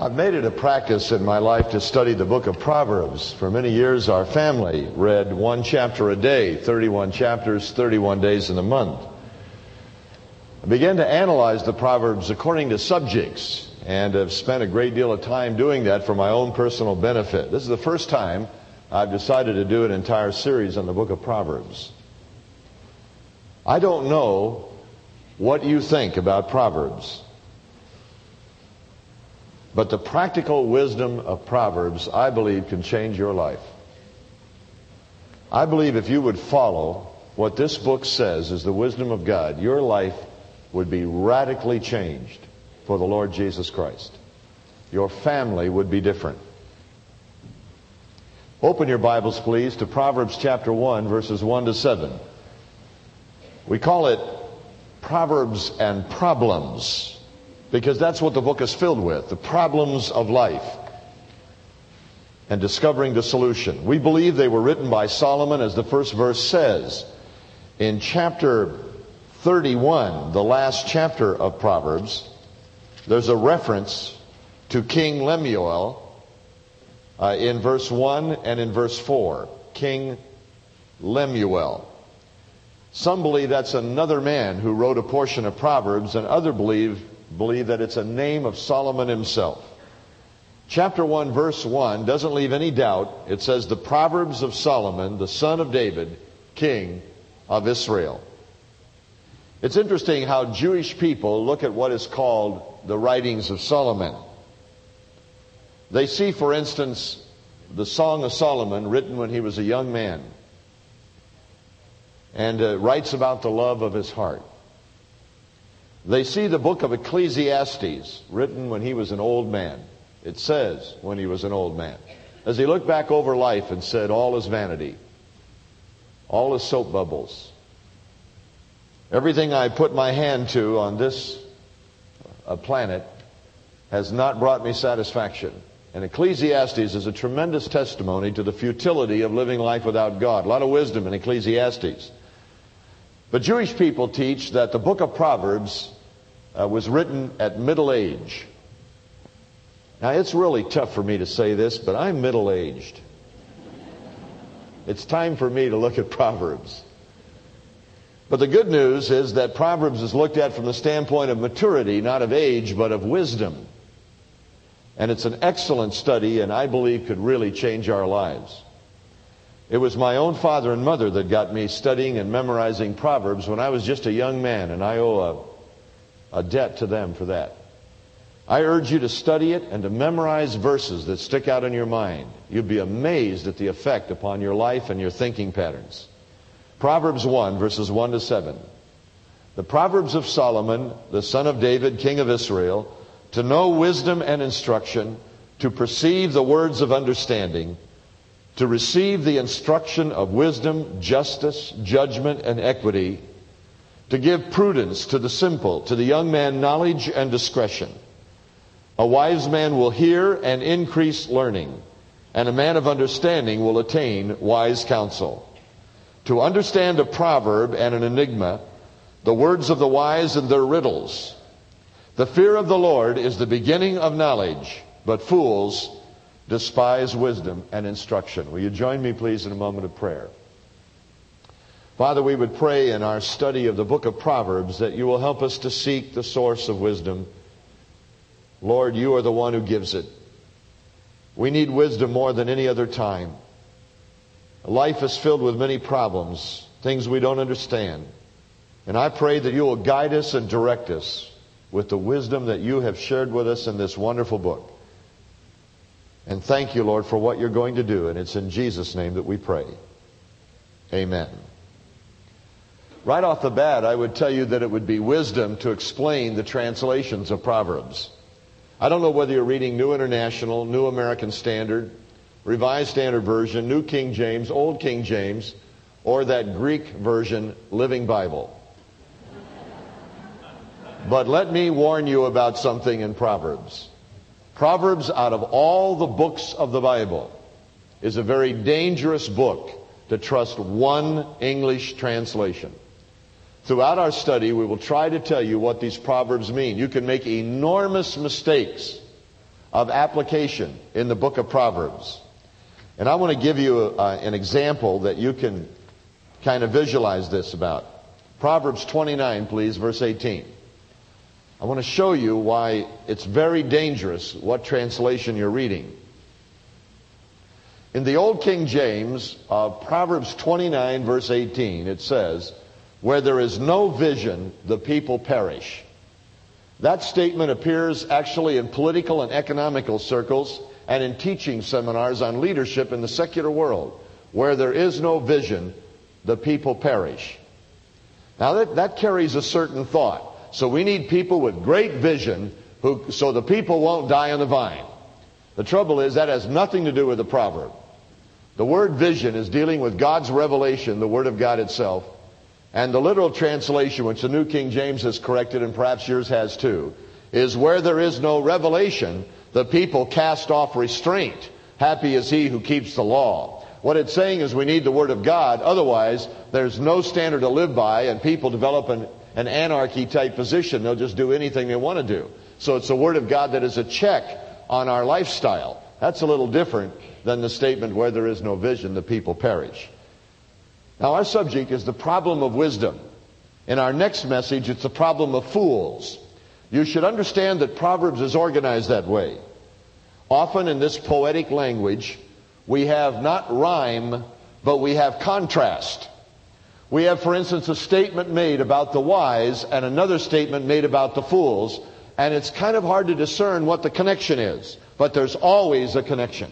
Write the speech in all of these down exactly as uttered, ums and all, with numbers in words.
I've made it a practice in my life to study the book of Proverbs. For many years, our family read one chapter a day, thirty-one chapters, thirty-one days in a month. I began to analyze the Proverbs according to subjects, and have spent a great deal of time doing that for my own personal benefit. This is the first time I've decided to do an entire series on the book of Proverbs. I don't know what you think about Proverbs, but the practical wisdom of Proverbs, I believe, can change your life. I believe if you would follow what this book says is the wisdom of God, your life would be radically changed for the Lord Jesus Christ. Your family would be different. Open your Bibles, please, to Proverbs chapter one, verses one to seven. We call it Proverbs and Problems, because that's what the book is filled with, the problems of life and discovering the solution. We believe they were written by Solomon, as the first verse says. In chapter thirty-one, the last chapter of Proverbs, there's a reference to King Lemuel uh, in verse one and in verse four. King Lemuel. Some believe that's another man who wrote a portion of Proverbs, and others believe believe that it's a name of Solomon himself. Chapter one, verse one doesn't leave any doubt. It says, the Proverbs of Solomon, the son of David, king of Israel. It's interesting how Jewish people look at what is called the writings of Solomon. They see, for instance, the Song of Solomon written when he was a young man, and uh, writes about the love of his heart. They see the book of Ecclesiastes written when he was an old man. It says when he was an old man, as he looked back over life and said, all is vanity, all is soap bubbles. Everything I put my hand to on this uh, planet has not brought me satisfaction. And Ecclesiastes is a tremendous testimony to the futility of living life without God. A lot of wisdom in Ecclesiastes. But Jewish people teach that the book of Proverbs uh, was written at middle age. Now, it's really tough for me to say this, but I'm middle-aged. It's time for me to look at Proverbs. But the good news is that Proverbs is looked at from the standpoint of maturity, not of age, but of wisdom. And it's an excellent study, and I believe could really change our lives. It was my own father and mother that got me studying and memorizing Proverbs when I was just a young man, and I owe a, a debt to them for that. I urge you to study it and to memorize verses that stick out in your mind. You'll be amazed at the effect upon your life and your thinking patterns. Proverbs one, verses one to seven. The Proverbs of Solomon, the son of David, king of Israel, to know wisdom and instruction, to perceive the words of understanding, to receive the instruction of wisdom, justice, judgment, and equity, to give prudence to the simple, to the young man knowledge and discretion. A wise man will hear and increase learning, and a man of understanding will attain wise counsel. To understand a proverb and an enigma, the words of the wise and their riddles. The fear of the Lord is the beginning of knowledge, but fools despise wisdom and instruction. Will you join me, please, in a moment of prayer? Father, we would pray in our study of the book of Proverbs that you will help us to seek the source of wisdom. Lord, you are the one who gives it. We need wisdom more than any other time. Life is filled with many problems, things we don't understand. And I pray that you will guide us and direct us with the wisdom that you have shared with us in this wonderful book. And thank you, Lord, for what you're going to do. And it's in Jesus' name that we pray. Amen. Right off the bat, I would tell you that it would be wisdom to explain the translations of Proverbs. I don't know whether you're reading New International, New American Standard, Revised Standard Version, New King James, Old King James, or that Greek version, Living Bible. But let me warn you about something in Proverbs. Proverbs, out of all the books of the Bible, is a very dangerous book to trust one English translation. Throughout our study, we will try to tell you what these Proverbs mean. You can make enormous mistakes of application in the book of Proverbs. And I want to give you uh, an example that you can kind of visualize this about. Proverbs twenty-nine, please, verse eighteen. I want to show you why it's very dangerous what translation you're reading. In the Old King James, uh, Proverbs twenty-nine, verse eighteen, it says, "Where there is no vision, the people perish." That statement appears actually in political and economical circles and in teaching seminars on leadership in the secular world. Where there is no vision, the people perish. Now that, that carries a certain thought. So we need people with great vision who, so the people won't die on the vine. The trouble is that has nothing to do with the proverb. The word vision is dealing with God's revelation, the Word of God itself. And the literal translation, which the New King James has corrected, and perhaps yours has too, is where there is no revelation, the people cast off restraint. Happy is he who keeps the law. What it's saying is we need the Word of God. Otherwise, there's no standard to live by, and people develop an, an anarchy-type position. They'll just do anything they want to do. So it's the Word of God that is a check on our lifestyle. That's a little different than the statement, where there is no vision, the people perish. Now, our subject is the problem of wisdom. In our next message, it's the problem of fools. You should understand that Proverbs is organized that way. Often in this poetic language, we have not rhyme, but we have contrast. We have, for instance, a statement made about the wise and another statement made about the fools, and it's kind of hard to discern what the connection is, but there's always a connection.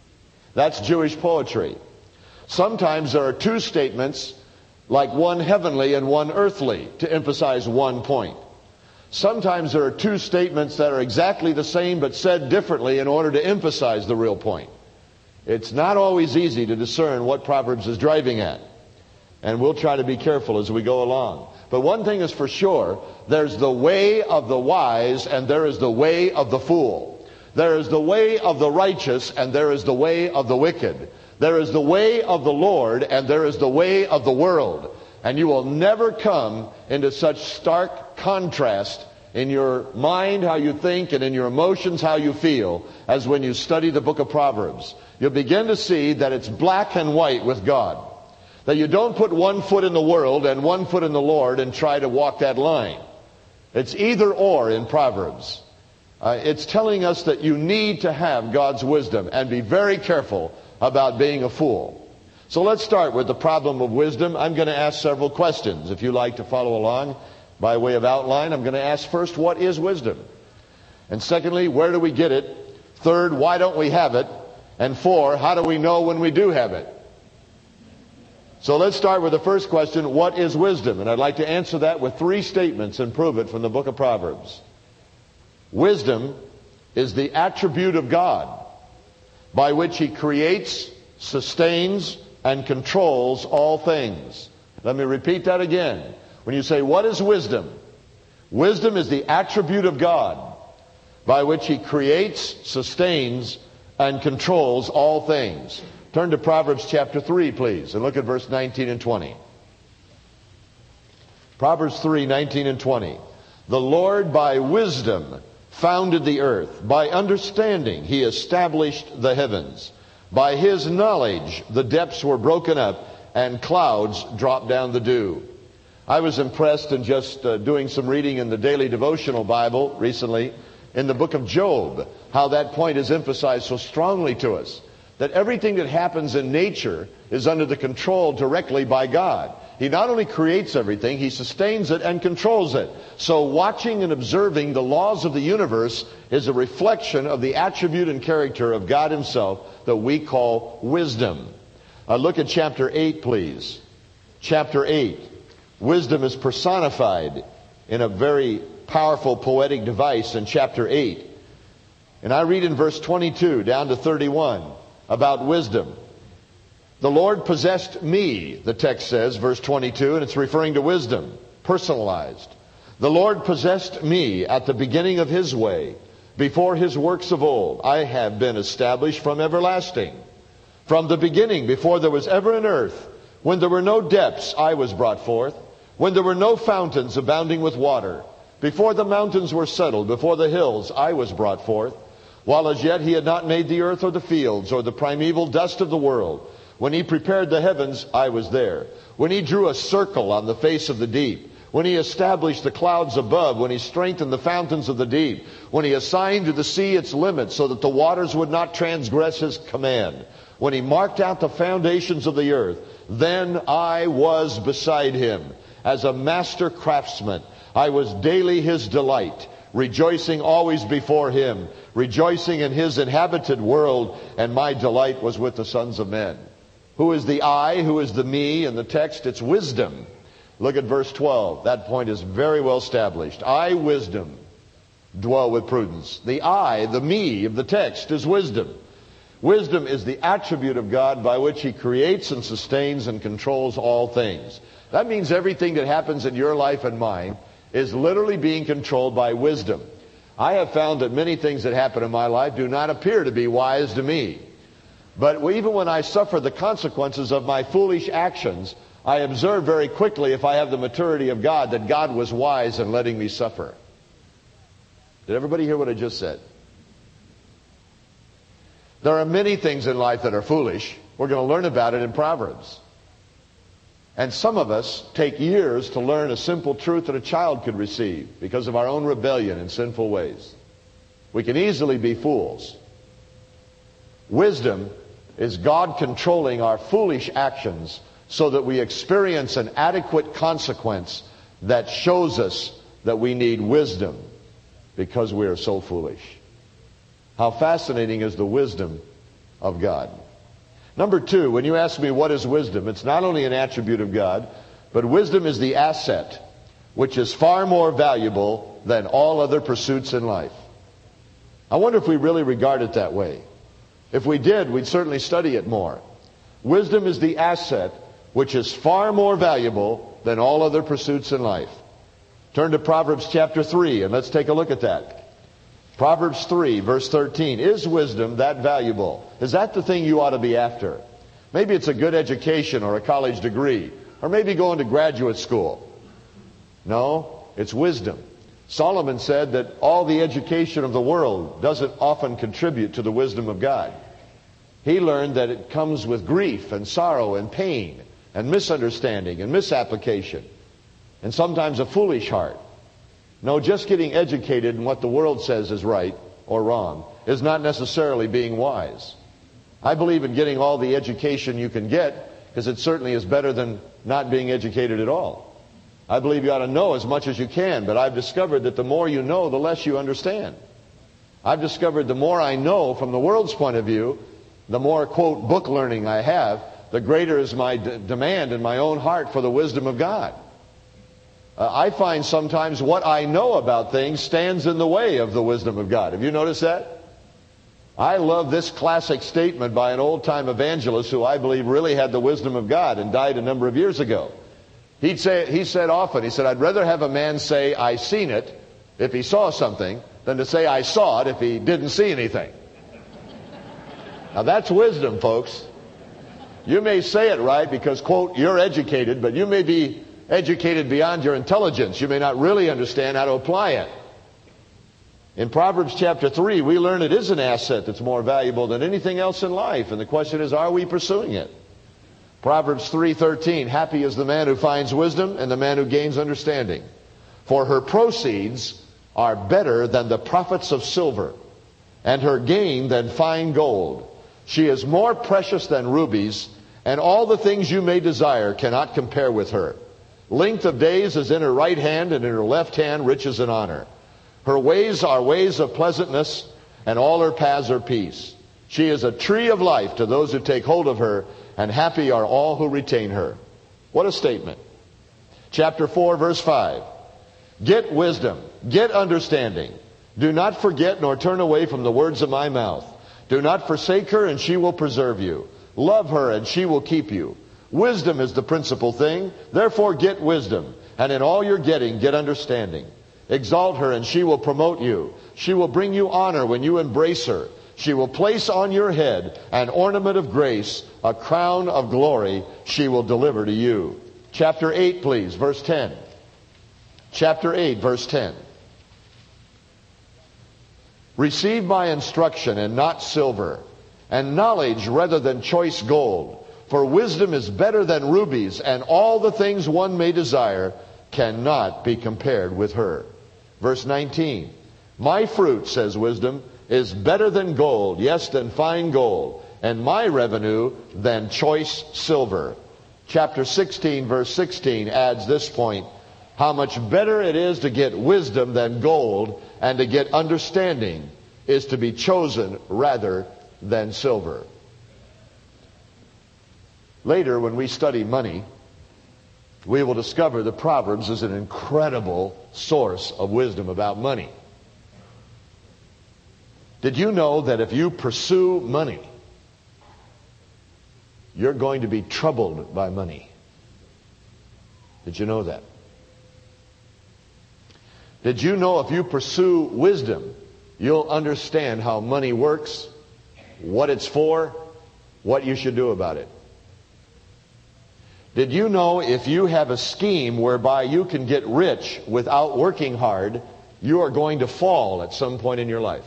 That's Jewish poetry. Sometimes there are two statements, like one heavenly and one earthly, to emphasize one point. Sometimes there are two statements that are exactly the same but said differently in order to emphasize the real point. It's not always easy to discern what Proverbs is driving at. And we'll try to be careful as we go along. But one thing is for sure, there's the way of the wise and there is the way of the fool. There is the way of the righteous and there is the way of the wicked. There is the way of the Lord and there is the way of the world. And you will never come into such stark contrast in your mind, how you think, and in your emotions, how you feel, as when you study the book of Proverbs. You'll begin to see that it's black and white with God. That you don't put one foot in the world and one foot in the Lord and try to walk that line. It's either or in Proverbs. Uh, it's telling us that you need to have God's wisdom and be very careful about being a fool. So let's start with the problem of wisdom. I'm going to ask several questions. If you like to follow along by way of outline, I'm going to ask first, what is wisdom? And secondly, where do we get it? Third, why don't we have it? And four, how do we know when we do have it? So let's start with the first question, what is wisdom? And I'd like to answer that with three statements and prove it from the book of Proverbs. Wisdom is the attribute of God by which He creates, sustains, and controls all things. Let me repeat that again. When you say, what is wisdom? Wisdom is the attribute of God by which He creates, sustains, and controls all things. Turn to Proverbs chapter three, please, and look at verse nineteen and twenty. Proverbs three, nineteen and twenty. The Lord by wisdom founded the earth. By understanding He established the heavens. By His knowledge the depths were broken up, and clouds dropped down the dew. I was impressed in just uh, doing some reading in the Daily Devotional Bible recently, in the book of Job, how that point is emphasized so strongly to us. That everything that happens in nature is under the control directly by God. He not only creates everything, He sustains it and controls it. So watching and observing the laws of the universe is a reflection of the attribute and character of God Himself that we call wisdom. Uh, look at chapter eight, please. Chapter eight. Wisdom is personified in a very powerful poetic device in chapter eight. And I read in verse twenty-two down to thirty-one about wisdom. The Lord possessed me, the text says, verse twenty-two, and it's referring to wisdom, personalized. The Lord possessed me at the beginning of His way, before His works of old. I have been established from everlasting. From the beginning, before there was ever an earth, when there were no depths, I was brought forth. When there were no fountains abounding with water, before the mountains were settled, before the hills, I was brought forth. while as yet he had not made the earth or the fields or the primeval dust of the world. When he prepared the heavens, I was there. When he drew a circle on the face of the deep, when he established the clouds above, when he strengthened the fountains of the deep, when he assigned to the sea its limits so that the waters would not transgress his command, when he marked out the foundations of the earth, then I was beside him as a master craftsman. I was daily his delight, rejoicing always before him, rejoicing in his inhabited world, and my delight was with the sons of men. Who is the I? Who is the me? In the text, it's wisdom. Look at verse twelve. That point is very well established. I, wisdom, dwell with prudence. The I, the me of the text, is wisdom. Wisdom is the attribute of God by which he creates and sustains and controls all things. That means everything that happens in your life and mine is literally being controlled by wisdom. I have found that many things that happen in my life do not appear to be wise to me. But even when I suffer the consequences of my foolish actions, I observe very quickly, if I have the maturity of God, that God was wise in letting me suffer. Did everybody hear what I just said? There are many things in life that are foolish. We're going to learn about it in Proverbs. And some of us take years to learn a simple truth that a child could receive because of our own rebellion and sinful ways. We can easily be fools. Wisdom is God controlling our foolish actions so that we experience an adequate consequence that shows us that we need wisdom because we are so foolish. How fascinating is the wisdom of God. Number two, when you ask me what is wisdom, it's not only an attribute of God, but wisdom is the asset which is far more valuable than all other pursuits in life. I wonder if we really regard it that way. If we did, we'd certainly study it more. Wisdom is the asset which is far more valuable than all other pursuits in life. Turn to Proverbs chapter three and let's take a look at that. Proverbs three, verse thirteen. Is wisdom that valuable? Is that the thing you ought to be after? Maybe it's a good education or a college degree, or maybe going to graduate school. No, it's wisdom. Solomon said that all the education of the world doesn't often contribute to the wisdom of God. He learned that it comes with grief and sorrow and pain and misunderstanding and misapplication and sometimes a foolish heart. No, just getting educated in what the world says is right or wrong is not necessarily being wise. I believe in getting all the education you can get because it certainly is better than not being educated at all. I believe you ought to know as much as you can, but I've discovered that the more you know, the less you understand. I've discovered the more I know from the world's point of view, the more, quote, book learning I have, the greater is my d- demand in my own heart for the wisdom of God. Uh, I find sometimes what I know about things stands in the way of the wisdom of God. Have you noticed that? I love this classic statement by an old-time evangelist who I believe really had the wisdom of God and died a number of years ago. He'd say, he said often, he said, I'd rather have a man say, I seen it, if he saw something, than to say, I saw it, if he didn't see anything. Now that's wisdom, folks. You may say it right because, quote, you're educated, but you may be educated beyond your intelligence. You may not really understand how to apply it. In Proverbs chapter three, we learn it is an asset that's more valuable than anything else in life. And the question is, are we pursuing it? Proverbs three thirteen, happy is the man who finds wisdom and the man who gains understanding. For her proceeds are better than the profits of silver, and her gain than fine gold. She is more precious than rubies, and all the things you may desire cannot compare with her. Length of days is in her right hand, and in her left hand riches and honor. Her ways are ways of pleasantness, and all her paths are peace. She is a tree of life to those who take hold of her, and happy are all who retain her. What a statement. Chapter four, verse five. Get wisdom, get understanding. Do not forget nor turn away from the words of my mouth. Do not forsake her, and she will preserve you. Love her, and she will keep you. Wisdom is the principal thing. Therefore get wisdom, and in all you're getting, get understanding. Exalt her, and she will promote you. She will bring you honor when you embrace her. She will place on your head an ornament of grace, a crown of glory she will deliver to you. Chapter eight, please, verse ten. Chapter eight, verse ten. Receive my instruction and not silver, and knowledge rather than choice gold. For wisdom is better than rubies, and all the things one may desire cannot be compared with her. Verse nineteen. My fruit, says wisdom, is better than gold, yes, than fine gold, and my revenue than choice silver. Chapter sixteen, verse sixteen adds this point. How much better it is to get wisdom than gold, and to get understanding is to be chosen rather than silver. Later, when we study money, we will discover that Proverbs is an incredible source of wisdom about money. Did you know that if you pursue money, you're going to be troubled by money? Did you know that? Did you know if you pursue wisdom, you'll understand how money works, what it's for, what you should do about it? Did you know if you have a scheme whereby you can get rich without working hard, you are going to fall at some point in your life?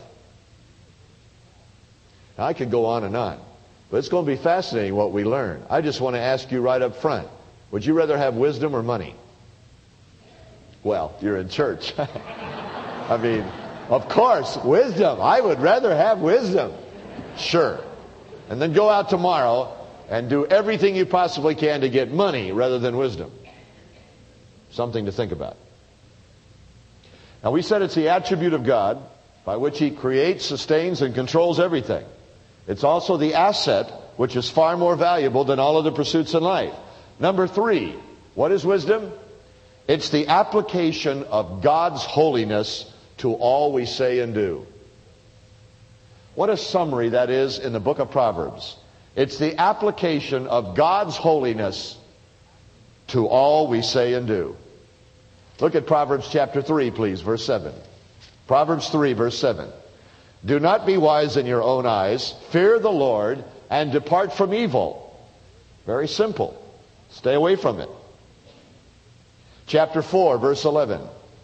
Now, I could go on and on, but it's going to be fascinating what we learn. I just want to ask you right up front, would you rather have wisdom or money? Well, you're in church. I mean, of course, wisdom. I would rather have wisdom. Sure. And then go out tomorrow and do everything you possibly can to get money rather than wisdom. Something to think about. Now, we said it's the attribute of God by which He creates, sustains, and controls everything. It's also the asset which is far more valuable than all other pursuits in life. Number three, what is wisdom? It's the application of God's holiness to all we say and do. What a summary that is in the book of Proverbs. It's the application of God's holiness to all we say and do. Look at Proverbs chapter three, please, verse seven. Proverbs three, verse seven. Do not be wise in your own eyes. Fear the Lord and depart from evil. Very simple. Stay away from it. Chapter four, verse eleven.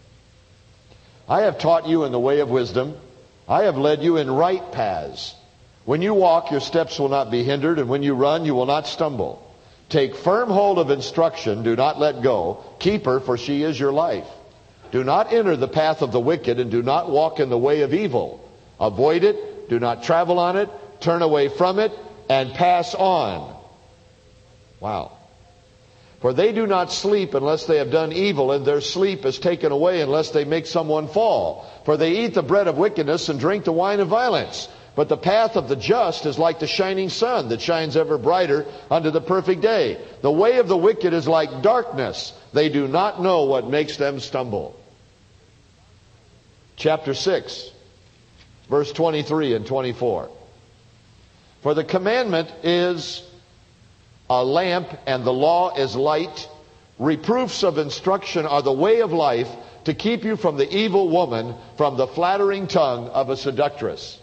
I have taught you in the way of wisdom. I have led you in right paths. When you walk, your steps will not be hindered, and when you run, you will not stumble. Take firm hold of instruction. Do not let go. Keep her, for she is your life. Do not enter the path of the wicked, and do not walk in the way of evil. Avoid it. Do not travel on it. Turn away from it, and pass on. Wow. For they do not sleep unless they have done evil, and their sleep is taken away unless they make someone fall. For they eat the bread of wickedness and drink the wine of violence. But the path of the just is like the shining sun that shines ever brighter unto the perfect day. The way of the wicked is like darkness. They do not know what makes them stumble. Chapter six, verse twenty-three and twenty-four. For the commandment is a lamp, and the law is light. Reproofs of instruction are the way of life, to keep you from the evil woman, from the flattering tongue of a seductress.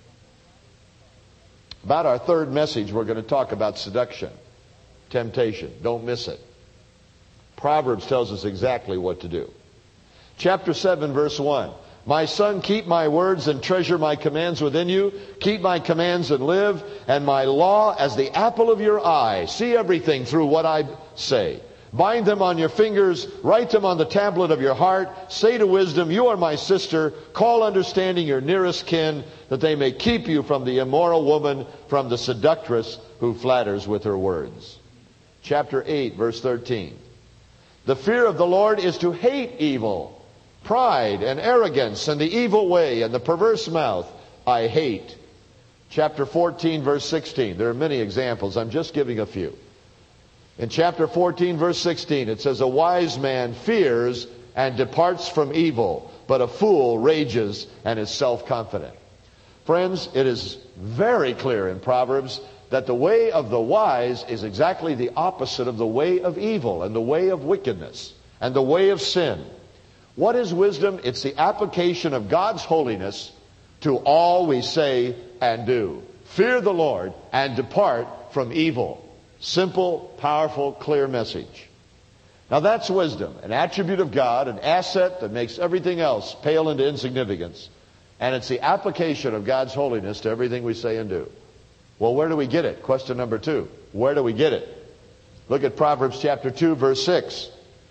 About our third message, we're going to talk about seduction, temptation. Don't miss it. Proverbs tells us exactly what to do. Chapter seven, verse one. My son, keep my words and treasure my commands within you. Keep my commands and live, and my law as the apple of your eye. See everything through what I say. Bind them on your fingers, write them on the tablet of your heart. Say to wisdom, you are my sister. Call understanding your nearest kin, that they may keep you from the immoral woman, from the seductress who flatters with her words. Chapter eight, verse thirteen. The fear of the Lord is to hate evil. Pride and arrogance and the evil way and the perverse mouth I hate. Chapter fourteen, verse sixteen. There are many examples. I'm just giving a few. In chapter fourteen, verse sixteen, it says, a wise man fears and departs from evil, but a fool rages and is self-confident. Friends, it is very clear in Proverbs that the way of the wise is exactly the opposite of the way of evil and the way of wickedness and the way of sin. What is wisdom? It's the application of God's holiness to all we say and do. Fear the Lord and depart from evil. Simple, powerful, clear message. Now that's wisdom, an attribute of God, an asset that makes everything else pale into insignificance. And it's the application of God's holiness to everything we say and do. Well, where do we get it? Question number two. Where do we get it? Look at Proverbs chapter two, verse six.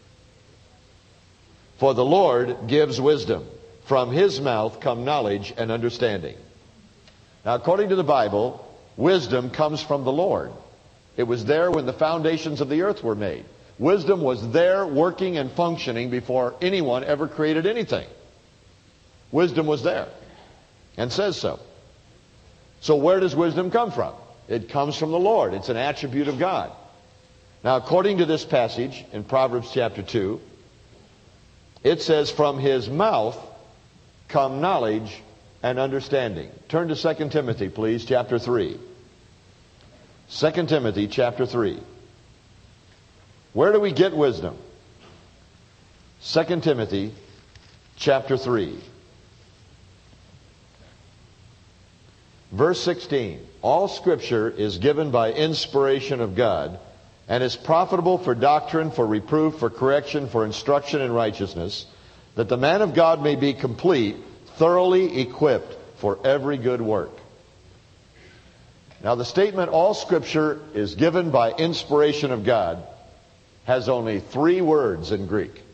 For the Lord gives wisdom. From His mouth come knowledge and understanding. Now, according to the Bible, wisdom comes from the Lord. It was there when the foundations of the earth were made. Wisdom was there working and functioning before anyone ever created anything. Wisdom was there, and says so. So where does wisdom come from? It comes from the Lord. It's an attribute of God. Now, according to this passage in Proverbs chapter two, it says, from His mouth come knowledge and understanding. Turn to Second Timothy, please, chapter three. Second Timothy chapter three. Where do we get wisdom? Second Timothy chapter three. Verse sixteen. All Scripture is given by inspiration of God and is profitable for doctrine, for reproof, for correction, for instruction in righteousness, that the man of God may be complete, thoroughly equipped for every good work. Now, the statement, all Scripture is given by inspiration of God, has only three words in Greek.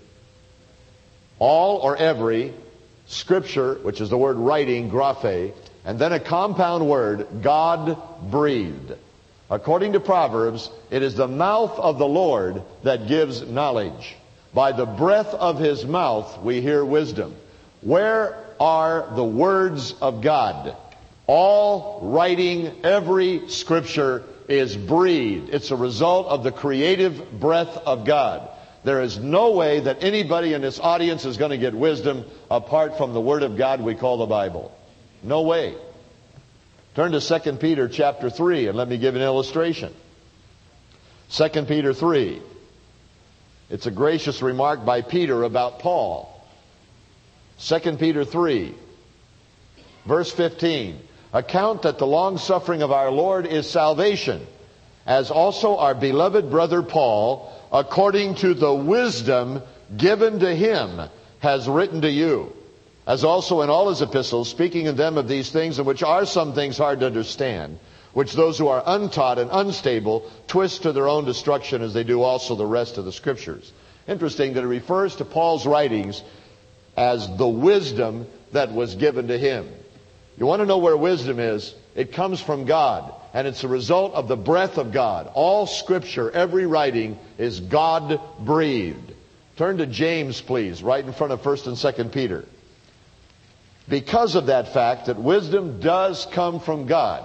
All or every, Scripture, which is the word writing, graphe, and then a compound word, God-breathed. According to Proverbs, it is the mouth of the Lord that gives knowledge. By the breath of His mouth we hear wisdom. Where are the words of God? All writing, every Scripture is breathed. It's a result of the creative breath of God. There is no way that anybody in this audience is going to get wisdom apart from the Word of God we call the Bible. No way. Turn to Second Peter chapter three and let me give an illustration. Second Peter three. It's a gracious remark by Peter about Paul. Second Peter three, verse fifteen. Account that the long-suffering of our Lord is salvation, as also our beloved brother Paul, according to the wisdom given to him, has written to you, as also in all his epistles, speaking in them of these things, in which are some things hard to understand, which those who are untaught and unstable twist to their own destruction, as they do also the rest of the Scriptures. Interesting that it refers to Paul's writings as the wisdom that was given to him. You want to know where wisdom is? It comes from God, and it's a result of the breath of God. All Scripture, every writing, is God-breathed. Turn to James, please, right in front of First and Second Peter. Because of that fact that wisdom does come from God,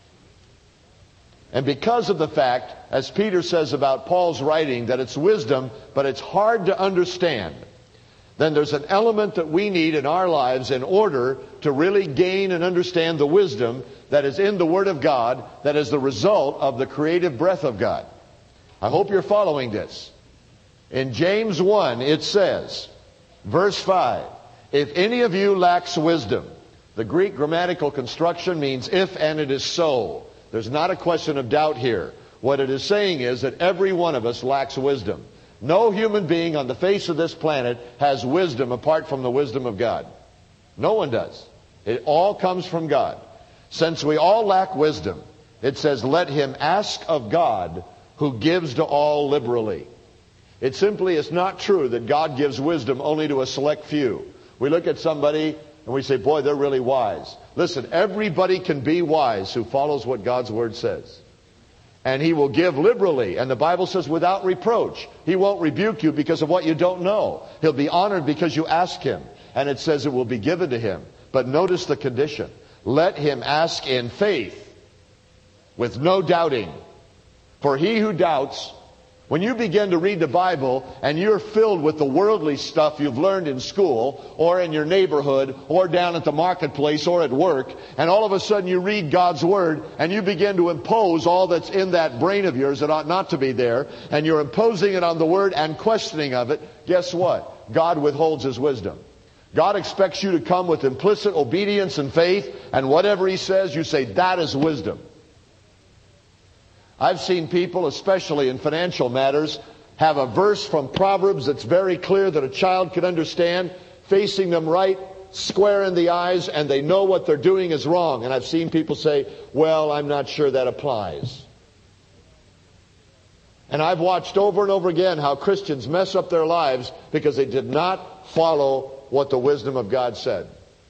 and because of the fact, as Peter says about Paul's writing, that it's wisdom, but it's hard to understand, then there's an element that we need in our lives in order to really gain and understand the wisdom that is in the Word of God, that is the result of the creative breath of God. I hope you're following this. In James one, it says, verse five, if any of you lacks wisdom, the Greek grammatical construction means if and it is so. There's not a question of doubt here. What it is saying is that every one of us lacks wisdom. No human being on the face of this planet has wisdom apart from the wisdom of God. No one does. It all comes from God. Since we all lack wisdom, it says, let him ask of God, who gives to all liberally. It simply is not true that God gives wisdom only to a select few. We look at somebody and we say, boy, they're really wise. Listen, everybody can be wise who follows what God's Word says. And He will give liberally. And the Bible says without reproach. He won't rebuke you because of what you don't know. He'll be honored because you ask Him. And it says it will be given to him. But notice the condition. Let him ask in faith, with no doubting. For he who doubts, when you begin to read the Bible and you're filled with the worldly stuff you've learned in school or in your neighborhood or down at the marketplace or at work, and all of a sudden you read God's Word and you begin to impose all that's in that brain of yours that ought not to be there, and you're imposing it on the Word and questioning of it, guess what? God withholds His wisdom. God expects you to come with implicit obedience and faith, and whatever He says, you say, that is wisdom. I've seen people, especially in financial matters, have a verse from Proverbs that's very clear that a child could understand, facing them right square in the eyes, and they know what they're doing is wrong. And I've seen people say, well, I'm not sure that applies. And I've watched over and over again how Christians mess up their lives because they did not follow what the wisdom of God said.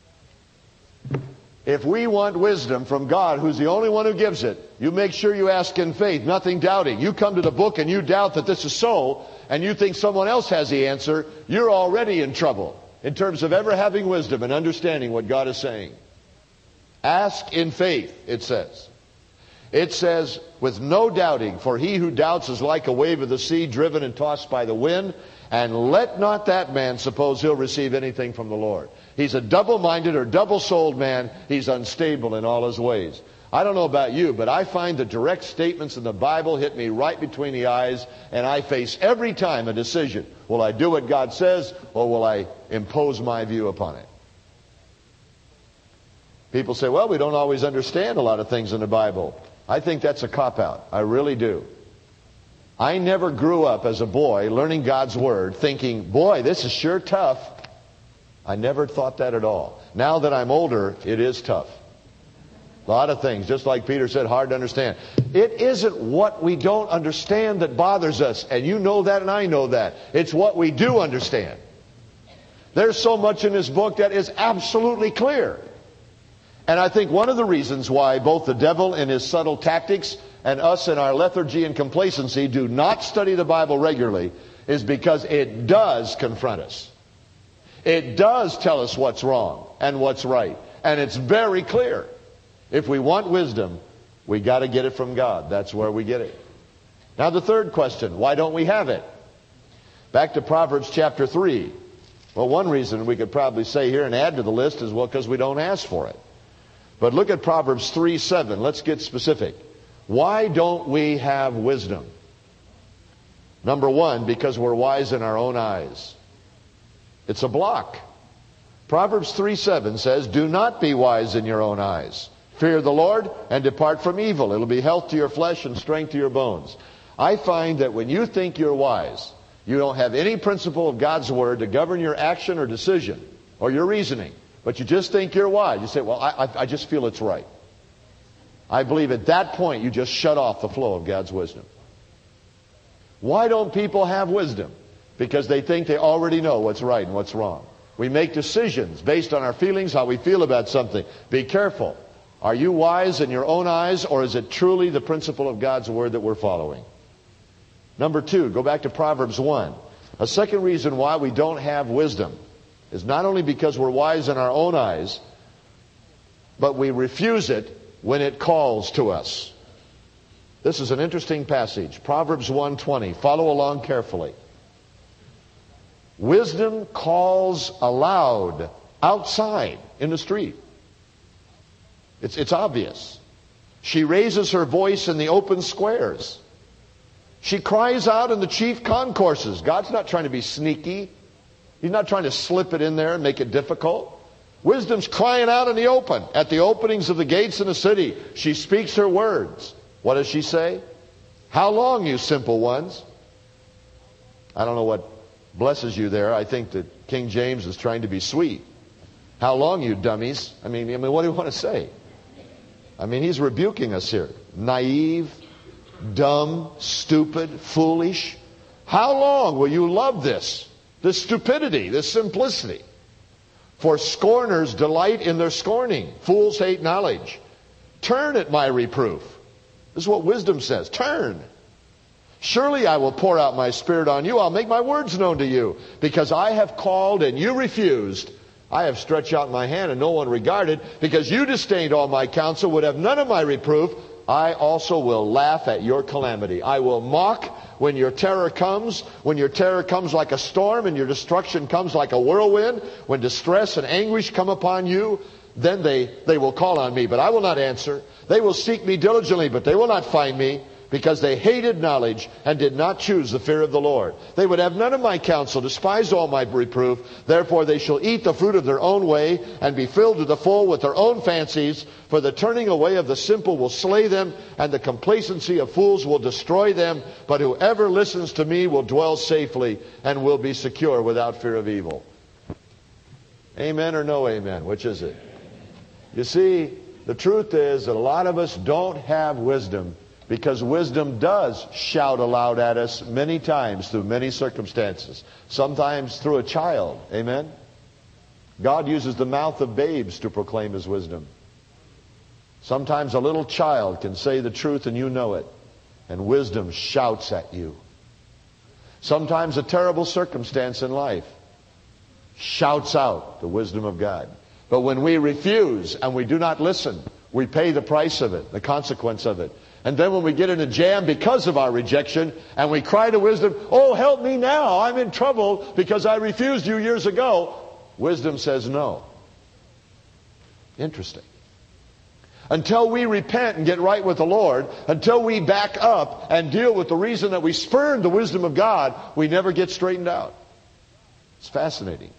If we want wisdom from God, who's the only one who gives it, you make sure you ask in faith, nothing doubting. You come to the book and you doubt that this is so, and you think someone else has the answer, you're already in trouble in terms of ever having wisdom and understanding what God is saying. Ask in faith, it says. It says, with no doubting, for he who doubts is like a wave of the sea driven and tossed by the wind. And let not that man suppose he'll receive anything from the Lord. He's a double-minded or double-souled man. He's unstable in all his ways. I don't know about you, but I find the direct statements in the Bible hit me right between the eyes, and I face every time a decision. Will I do what God says, or will I impose my view upon it? People say, well, we don't always understand a lot of things in the Bible. I think that's a cop-out. I really do. I never grew up as a boy learning God's Word thinking, boy, this is sure tough. I never thought that at all. Now that I'm older, it is tough. A lot of things, just like Peter said, hard to understand. It isn't what we don't understand that bothers us. And you know that and I know that. It's what we do understand. There's so much in this book that is absolutely clear. And I think one of the reasons why both the devil in his subtle tactics and us in our lethargy and complacency do not study the Bible regularly is because it does confront us. It does tell us what's wrong and what's right. And it's very clear. If we want wisdom, we got to get it from God. That's where we get it. Now the third question, why don't we have it? Back to Proverbs chapter three. Well, one reason we could probably say here and add to the list is, well, because we don't ask for it. But look at Proverbs three seven. Let's get specific. Why don't we have wisdom? Number one, because we're wise in our own eyes. It's a block. Proverbs three seven says, do not be wise in your own eyes. Fear the Lord and depart from evil. It'll be health to your flesh and strength to your bones. I find that when you think you're wise, you don't have any principle of God's Word to govern your action or decision or your reasoning. But you just think you're wise. You say, well, I, I just feel it's right. I believe at that point you just shut off the flow of God's wisdom. Why don't people have wisdom? Because they think they already know what's right and what's wrong. We make decisions based on our feelings, how we feel about something. Be careful. Are you wise in your own eyes, or is it truly the principle of God's Word that we're following? Number two, go back to Proverbs one. A second reason why we don't have wisdom is not only because we're wise in our own eyes, but we refuse it when it calls to us. This is an interesting passage. Proverbs one twenty. Follow along carefully. Wisdom calls aloud outside in the street. It's, it's obvious. She raises her voice in the open squares. She cries out in the chief concourses. God's not trying to be sneaky. He's not trying to slip it in there and make it difficult. Wisdom's crying out in the open. At the openings of the gates in the city, she speaks her words. What does she say? How long, you simple ones? I don't know what blesses you there. I think that King James is trying to be sweet. How long, you dummies? I mean, I mean, what do you want to say? I mean, he's rebuking us here. Naive, dumb, stupid, foolish. How long will you love this? This stupidity, this simplicity. For scorners delight in their scorning. Fools hate knowledge. Turn at my reproof. This is what wisdom says. Turn. Surely I will pour out my spirit on you. I'll make my words known to you. Because I have called and you refused. I have stretched out my hand and no one regarded. Because you disdained all my counsel, would have none of my reproof. I also will laugh at your calamity. I will mock when your terror comes, when your terror comes like a storm and your destruction comes like a whirlwind, when distress and anguish come upon you, then they, they will call on me, but I will not answer. They will seek me diligently, but they will not find me, because they hated knowledge and did not choose the fear of the Lord. They would have none of my counsel, despised all my reproof. Therefore they shall eat the fruit of their own way and be filled to the full with their own fancies. For the turning away of the simple will slay them, and the complacency of fools will destroy them. But whoever listens to me will dwell safely and will be secure without fear of evil. Amen or no amen? Which is it? You see, the truth is that a lot of us don't have wisdom because wisdom does shout aloud at us many times through many circumstances. Sometimes through a child. Amen? God uses the mouth of babes to proclaim His wisdom. Sometimes a little child can say the truth and you know it, and wisdom shouts at you. Sometimes a terrible circumstance in life shouts out the wisdom of God. But when we refuse and we do not listen, we pay the price of it, the consequence of it. And then when we get in a jam because of our rejection and we cry to wisdom, oh, help me now, I'm in trouble because I refused you years ago. Wisdom says no. Interesting. Until we repent and get right with the Lord, until we back up and deal with the reason that we spurned the wisdom of God, we never get straightened out. It's fascinating.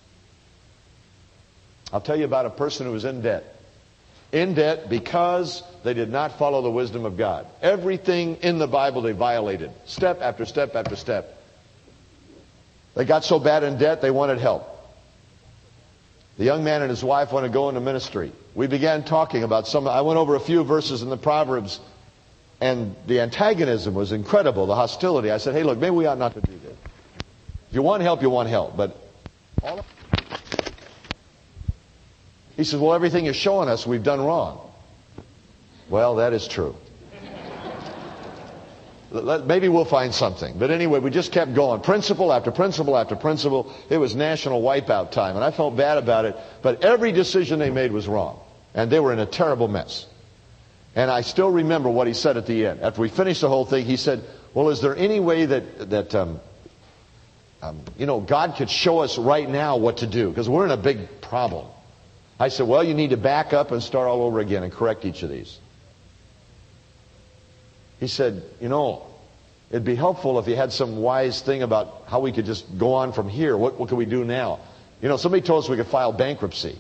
I'll tell you about a person who was in debt. In debt because they did not follow the wisdom of God. Everything in the Bible they violated. Step after step after step. They got so bad in debt they wanted help. The young man and his wife want to go into ministry. We began talking about some, I went over a few verses in the Proverbs, and the antagonism was incredible, the hostility. I said, hey, look, maybe we ought not to do this. If you want help, you want help. But all of... He says, well, everything you're showing us, we've done wrong. Well, that is true. Maybe we'll find something. But anyway, we just kept going. Principle after principle after principle. It was national wipeout time. And I felt bad about it. But every decision they made was wrong. And they were in a terrible mess. And I still remember what he said at the end. After we finished the whole thing, he said, well, is there any way that, that um, um, you know, God could show us right now what to do? Because we're in a big problem. I said, well, you need to back up and start all over again and correct each of these. He said, you know, it'd be helpful if you had some wise thing about how we could just go on from here. What, what can we do now? You know, somebody told us we could file bankruptcy.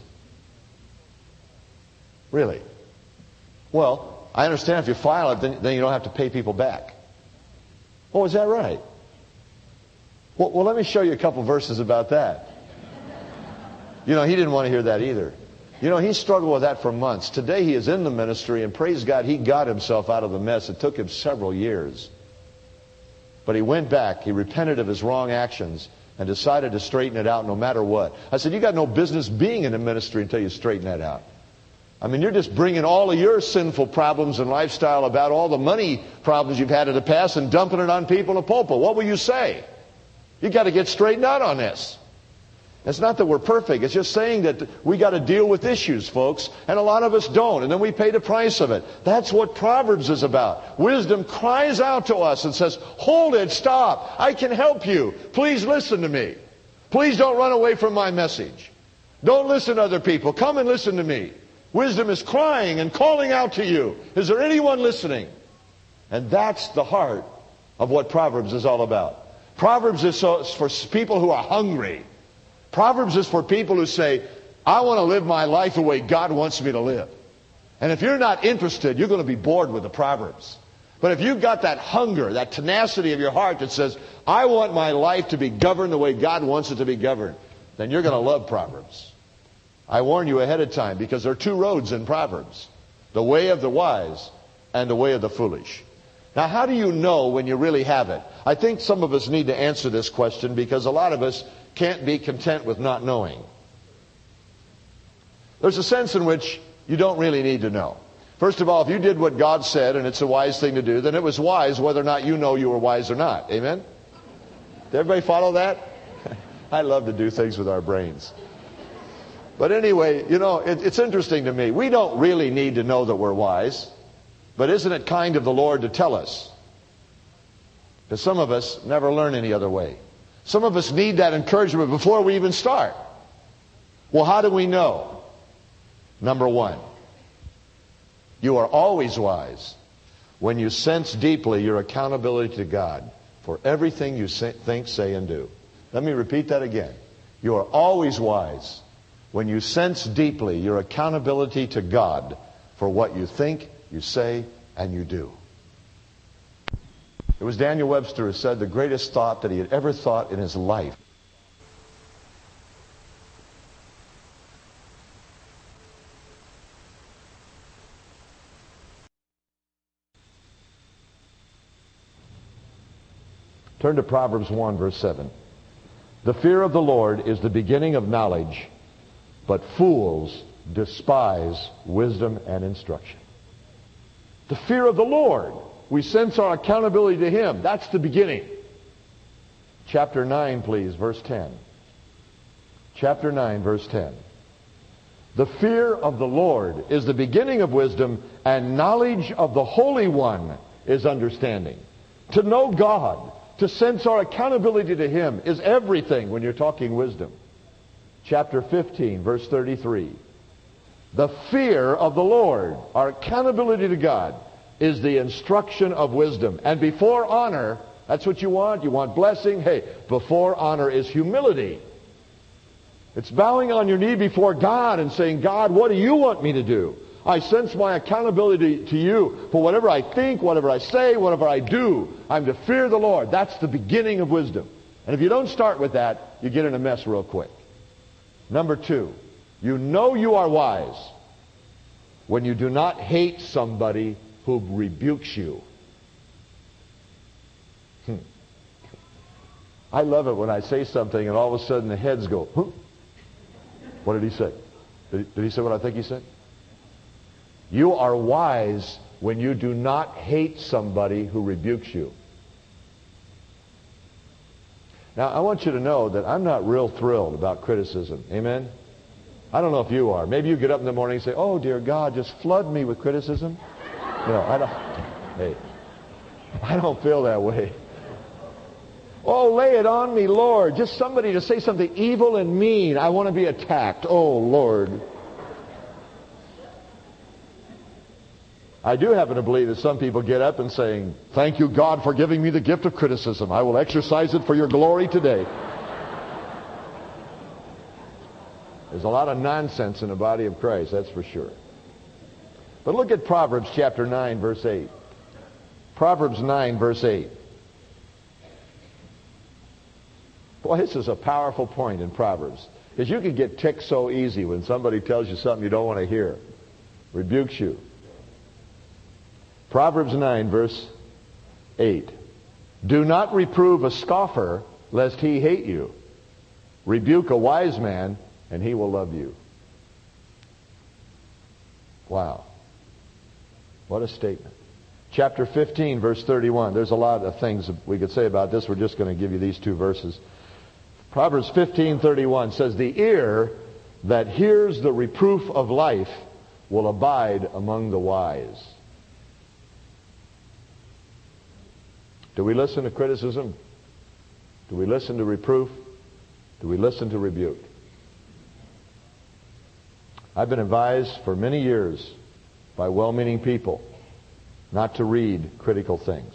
Really? Well, I understand if you file it, then, then you don't have to pay people back. Oh, is that right? Well, well, let me show you a couple verses about that. You know, he didn't want to hear that either. You know, he struggled with that for months. Today he is in the ministry, and praise God, he got himself out of the mess. It took him several years. But he went back, he repented of his wrong actions, and decided to straighten it out no matter what. I said, you got no business being in the ministry until you straighten that out. I mean, you're just bringing all of your sinful problems and lifestyle about all the money problems you've had in the past and dumping it on people in the pulpit. What will you say? You got to get straightened out on this. It's not that we're perfect. It's just saying that we got to deal with issues, folks. And a lot of us don't. And then we pay the price of it. That's what Proverbs is about. Wisdom cries out to us and says, hold it, stop. I can help you. Please listen to me. Please don't run away from my message. Don't listen to other people. Come and listen to me. Wisdom is crying and calling out to you. Is there anyone listening? And that's the heart of what Proverbs is all about. Proverbs is so, for people who are hungry. Proverbs is for people who say, I want to live my life the way God wants me to live. And if you're not interested, you're going to be bored with the Proverbs. But if you've got that hunger, that tenacity of your heart that says, I want my life to be governed the way God wants it to be governed, then you're going to love Proverbs. I warn you ahead of time because there are two roads in Proverbs. The way of the wise and the way of the foolish. Now, how do you know when you really have it? I think some of us need to answer this question because a lot of us can't be content with not knowing. There's a sense in which you don't really need to know. First of all, if you did what God said and it's a wise thing to do, then it was wise whether or not you know you were wise or not. Amen? Did everybody follow that? I love to do things with our brains. But anyway, you know, it, it's interesting to me. We don't really need to know that we're wise. But isn't it kind of the Lord to tell us? Because some of us never learn any other way. Some of us need that encouragement before we even start. Well, how do we know? Number one, you are always wise when you sense deeply your accountability to God for everything you think, say, and do. Let me repeat that again. You are always wise when you sense deeply your accountability to God for what you think, you say, and you do. It was Daniel Webster who said the greatest thought that he had ever thought in his life Turn to Proverbs one, verse seven. The fear of the Lord is the beginning of knowledge, but fools despise wisdom and instruction. The fear of the Lord. We sense our accountability to Him. That's the beginning. Chapter nine, please, verse ten. Chapter nine, verse ten. The fear of the Lord is the beginning of wisdom, and knowledge of the Holy One is understanding. To know God, to sense our accountability to Him is everything when you're talking wisdom. Chapter fifteen, verse thirty-three. The fear of the Lord, our accountability to God, is the instruction of wisdom. And before honor, that's what you want. You want blessing. Hey, before honor is humility. It's bowing on your knee before God and saying, God, what do you want me to do? I sense my accountability to you for whatever I think, whatever I say, whatever I do. I'm to fear the Lord. That's the beginning of wisdom. And if you don't start with that, you get in a mess real quick. Number two, you know you are wise when you do not hate somebody who rebukes you. Hmm. I love it when I say something and all of a sudden the heads go, huh? What did he say? Did he, did he say what I think he said? You are wise when you do not hate somebody who rebukes you. Now, I want you to know that I'm not real thrilled about criticism. Amen? I don't know if you are. Maybe you get up in the morning and say, oh, dear God, just flood me with criticism. No, I don't. Hey, I don't feel that way. Oh, lay it on me, Lord. Just somebody to say something evil and mean. I want to be attacked. Oh, Lord. I do happen to believe that some people get up and saying, thank you, God, for giving me the gift of criticism. I will exercise it for your glory today. There's a lot of nonsense in the body of Christ, that's for sure. But look at Proverbs chapter nine, verse eight. Proverbs nine, verse eight. Boy, this is a powerful point in Proverbs. Because you can get ticked so easy when somebody tells you something you don't want to hear. Rebukes you. Proverbs nine, verse eight. Do not reprove a scoffer, lest he hate you. Rebuke a wise man, and he will love you. Wow. What a statement. Chapter fifteen, verse thirty-one. There's a lot of things we could say about this. We're just going to give you these two verses. Proverbs fifteen thirty-one says, the ear that hears the reproof of life will abide among the wise. Do we listen to criticism? Do we listen to reproof? Do we listen to rebuke? I've been advised for many years by well-meaning people not to read critical things.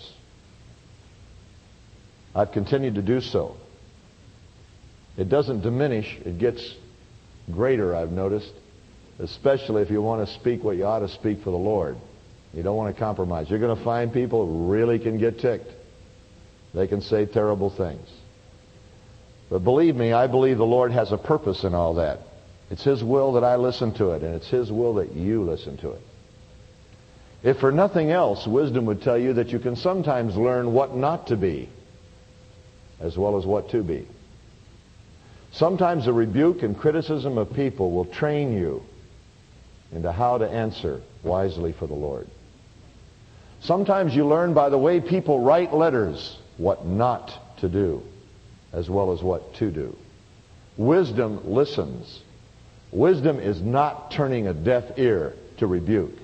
I've continued to do so. It doesn't diminish, it gets greater, I've noticed, especially if you want to speak what you ought to speak for the Lord. You don't want to compromise. You're going to find people who really can get ticked. They can say terrible things. But believe me, I believe the Lord has a purpose in all that. It's His will that I listen to it, and it's His will that you listen to it. If for nothing else, wisdom would tell you that you can sometimes learn what not to be as well as what to be. Sometimes a rebuke and criticism of people will train you into how to answer wisely for the Lord. Sometimes you learn by the way people write letters what not to do as well as what to do. Wisdom listens. Wisdom is not turning a deaf ear to rebuke.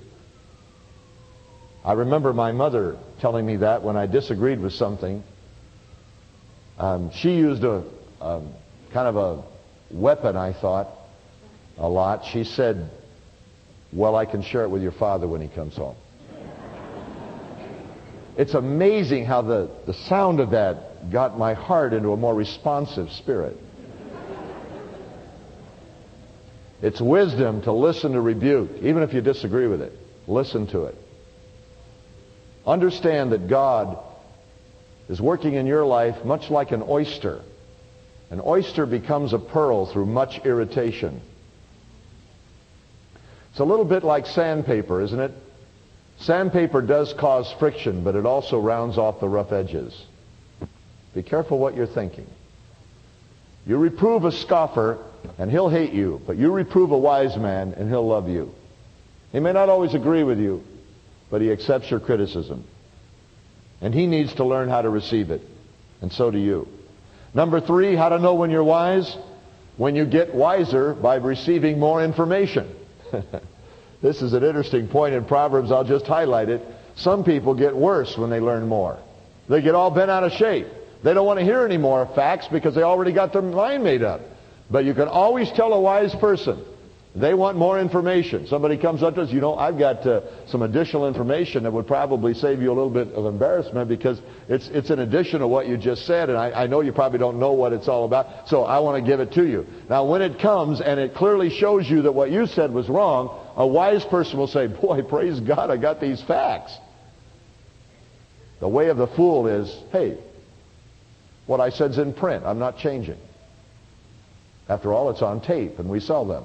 I remember my mother telling me that when I disagreed with something. Um, she used a, a kind of a weapon, I thought, a lot. She said, well, I can share it with your father when he comes home. It's amazing how the, the sound of that got my heart into a more responsive spirit. It's wisdom to listen to rebuke, even if you disagree with it. Listen to it. Understand that God is working in your life much like an oyster. An oyster becomes a pearl through much irritation. It's a little bit like sandpaper, isn't it? Sandpaper does cause friction, but it also rounds off the rough edges. Be careful what you're thinking. You reprove a scoffer, and he'll hate you. But you reprove a wise man, and he'll love you. He may not always agree with you, but he accepts your criticism. And he needs to learn how to receive it. And so do you. Number three, how to know when you're wise? When you get wiser by receiving more information. This is an interesting point in Proverbs. I'll just highlight it. Some people get worse when they learn more. They get all bent out of shape. They don't want to hear any more facts because they already got their mind made up. But you can always tell a wise person. They want more information. Somebody comes up to us, you know, I've got uh, some additional information that would probably save you a little bit of embarrassment because it's it's in addition to what you just said, and I, I know you probably don't know what it's all about, so I want to give it to you. Now, when it comes and it clearly shows you that what you said was wrong, a wise person will say, boy, praise God, I got these facts. The way of the fool is, hey, what I said's in print. I'm not changing. After all, it's on tape, and we sell them.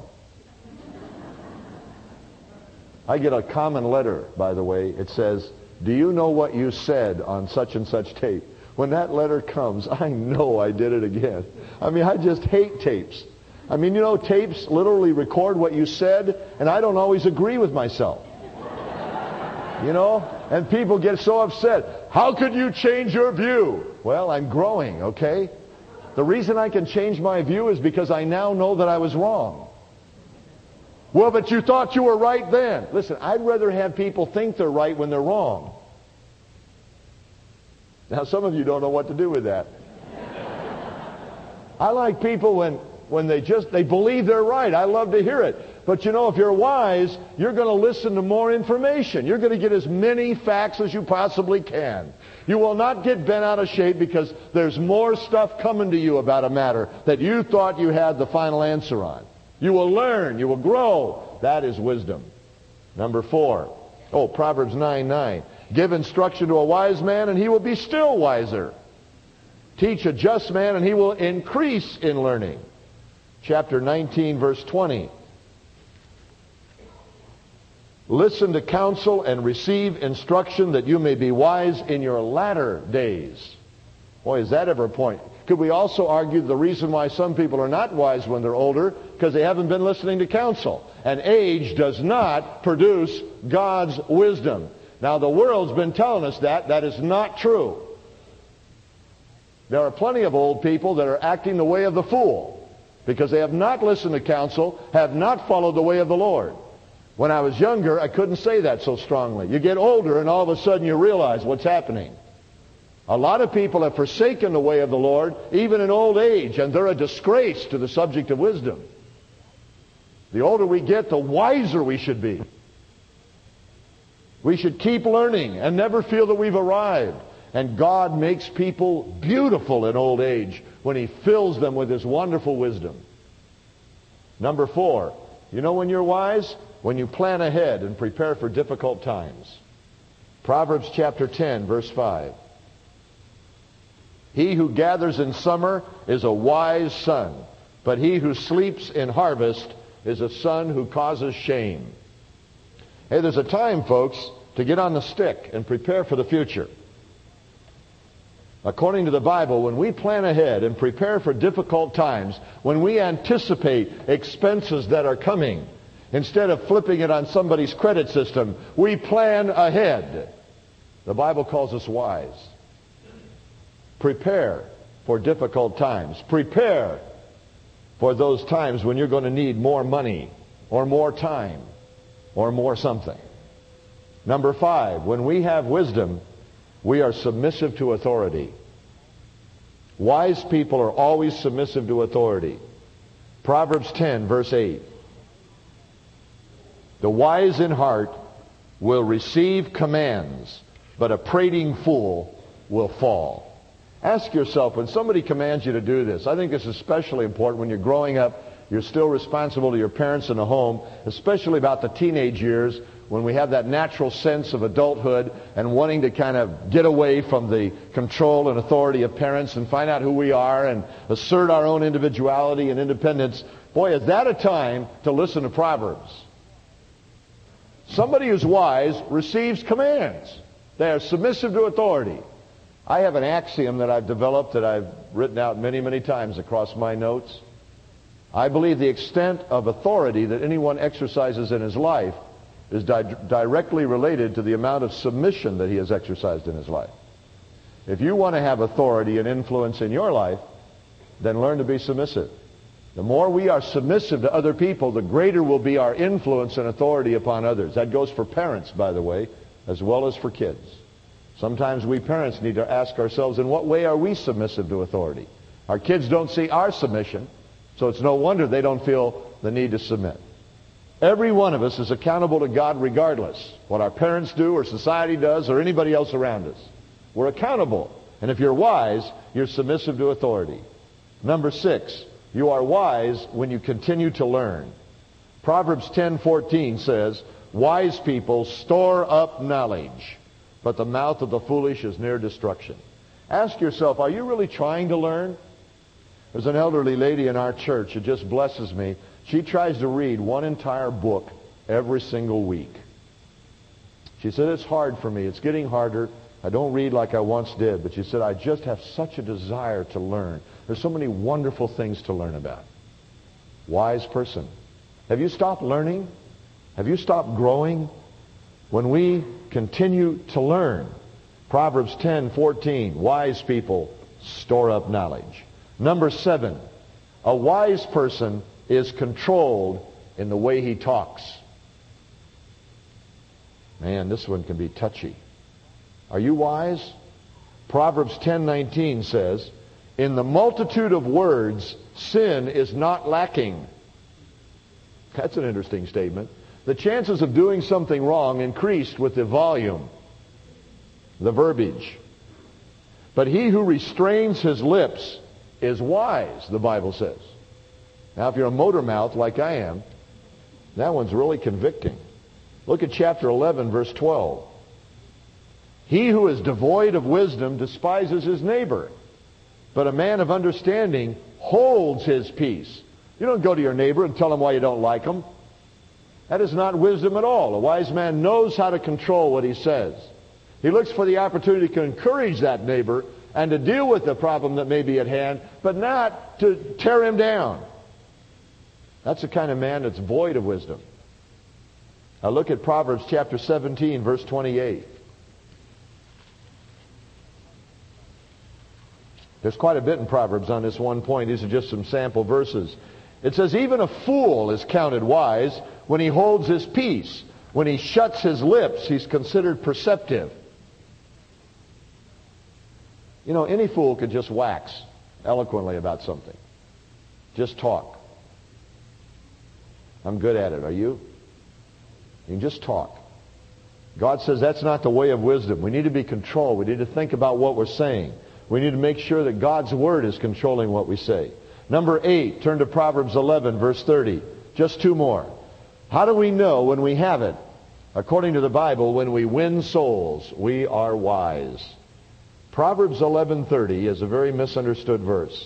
I get a common letter, by the way. It says, do you know what you said on such and such tape? When that letter comes, I know I did it again. I mean, I just hate tapes. I mean, you know, tapes literally record what you said, and I don't always agree with myself. You know? And people get so upset. How could you change your view? Well, I'm growing, okay? The reason I can change my view is because I now know that I was wrong. Well, but you thought you were right then. Listen, I'd rather have people think they're right when they're wrong. Now, some of you don't know what to do with that. I like people when, when they just, they believe they're right. I love to hear it. But you know, if you're wise, you're going to listen to more information. You're going to get as many facts as you possibly can. You will not get bent out of shape because there's more stuff coming to you about a matter that you thought you had the final answer on. You will learn. You will grow. That is wisdom. Number four. Oh, Proverbs nine nine. Give instruction to a wise man, and he will be still wiser. Teach a just man, and he will increase in learning. Chapter nineteen, verse twenty. Listen to counsel and receive instruction that you may be wise in your latter days. Boy, is that ever a point. Could we also argue the reason why some people are not wise when they're older? Because they haven't been listening to counsel. And age does not produce God's wisdom. Now, the world's been telling us that. That is not true. There are plenty of old people that are acting the way of the fool because they have not listened to counsel, have not followed the way of the Lord. When I was younger, I couldn't say that so strongly. You get older and all of a sudden you realize what's happening. A lot of people have forsaken the way of the Lord, even in old age, and they're a disgrace to the subject of wisdom. The older we get, the wiser we should be. We should keep learning and never feel that we've arrived. And God makes people beautiful in old age when He fills them with His wonderful wisdom. Number four, you know when you're wise? When you plan ahead and prepare for difficult times. Proverbs chapter ten, verse five. He who gathers in summer is a wise son, but he who sleeps in harvest is a son who causes shame. Hey, there's a time, folks, to get on the stick and prepare for the future. According to the Bible, when we plan ahead and prepare for difficult times, when we anticipate expenses that are coming, instead of flipping it on somebody's credit system, we plan ahead. The Bible calls us wise. Prepare for difficult times. Prepare for those times when you're going to need more money or more time or more something. Number five, when we have wisdom, we are submissive to authority. Wise people are always submissive to authority. Proverbs ten, verse eight. The wise in heart will receive commands, but a prating fool will fall. Ask yourself, when somebody commands you to do this, I think this is especially important when you're growing up, you're still responsible to your parents in the home, especially about the teenage years, when we have that natural sense of adulthood and wanting to kind of get away from the control and authority of parents and find out who we are and assert our own individuality and independence. Boy, is that a time to listen to Proverbs. Somebody who's wise receives commands. They are submissive to authority. I have an axiom that I've developed that I've written out many, many times across my notes. I believe the extent of authority that anyone exercises in his life is di- directly related to the amount of submission that he has exercised in his life. If you want to have authority and influence in your life, then learn to be submissive. The more we are submissive to other people, the greater will be our influence and authority upon others. That goes for parents, by the way, as well as for kids. Sometimes we parents need to ask ourselves, in what way are we submissive to authority? Our kids don't see our submission, so it's no wonder they don't feel the need to submit. Every one of us is accountable to God regardless what our parents do or society does or anybody else around us. We're accountable. And if you're wise, you're submissive to authority. Number six, you are wise when you continue to learn. Proverbs ten fourteen says, wise people store up knowledge, but the mouth of the foolish is near destruction. Ask yourself, are you really trying to learn? There's an elderly lady in our church who just blesses me. She tries to read one entire book every single week. She said, it's hard for me. It's getting harder. I don't read like I once did. But she said, I just have such a desire to learn. There's so many wonderful things to learn about. Wise person. Have you stopped learning? Have you stopped growing? When we continue to learn, Proverbs ten fourteen, wise people store up knowledge. Number seven, a wise person is controlled in the way he talks. Man, this one can be touchy. Are you wise? Proverbs ten nineteen says, in the multitude of words, sin is not lacking. That's an interesting statement. The chances of doing something wrong increased with the volume, the verbiage. But he who restrains his lips is wise, the Bible says. Now, if you're a motor mouth like I am, that one's really convicting. Look at chapter eleven, verse twelve. He who is devoid of wisdom despises his neighbor, but a man of understanding holds his peace. You don't go to your neighbor and tell him why you don't like him. That is not wisdom at all. A wise man knows how to control what he says. He looks for the opportunity to encourage that neighbor and to deal with the problem that may be at hand, but not to tear him down. That's the kind of man that's void of wisdom. Now look at Proverbs chapter seventeen, verse twenty-eight. There's quite a bit in Proverbs on this one point. These are just some sample verses. It says, even a fool is counted wise when he holds his peace. When he shuts his lips, he's considered perceptive. You know, any fool could just wax eloquently about something. Just talk. I'm good at it. Are you? You can just talk. God says that's not the way of wisdom. We need to be controlled. We need to think about what we're saying. We need to make sure that God's Word is controlling what we say. Number eight, turn to Proverbs eleven, verse thirty. Just two more. How do we know when we have it? According to the Bible, when we win souls, we are wise. Proverbs eleven thirty is a very misunderstood verse.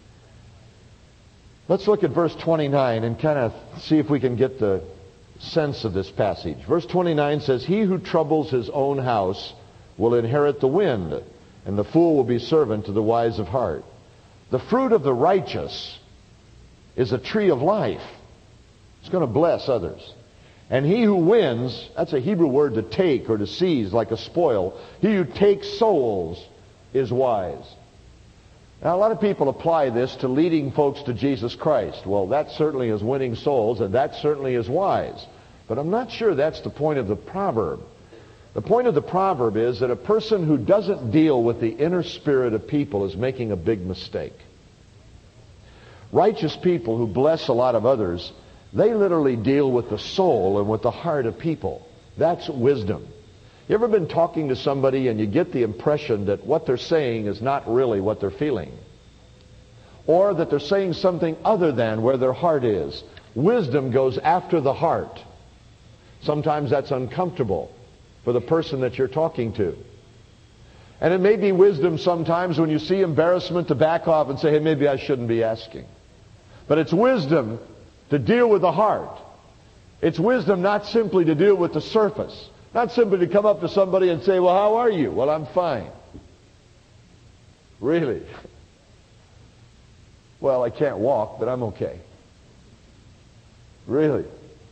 Let's look at verse twenty-nine and kind of see if we can get the sense of this passage. Verse twenty-nine says, he who troubles his own house will inherit the wind, and the fool will be servant to the wise of heart. The fruit of the righteous is a tree of life. It's going to bless others. And he who wins, that's a Hebrew word to take or to seize like a spoil. He who takes souls is wise. Now, a lot of people apply this to leading folks to Jesus Christ. Well, that certainly is winning souls, and that certainly is wise. But I'm not sure that's the point of the proverb. The point of the proverb is that a person who doesn't deal with the inner spirit of people is making a big mistake. Righteous people who bless a lot of others, they literally deal with the soul and with the heart of people. That's wisdom. You ever been talking to somebody and you get the impression that what they're saying is not really what they're feeling? Or that they're saying something other than where their heart is? Wisdom goes after the heart. Sometimes that's uncomfortable for the person that you're talking to. And it may be wisdom sometimes when you see embarrassment to back off and say, hey, maybe I shouldn't be asking. But it's wisdom to deal with the heart. It's wisdom not simply to deal with the surface. Not simply to come up to somebody and say, well, how are you? Well, I'm fine. Really? Well, I can't walk, but I'm okay. Really?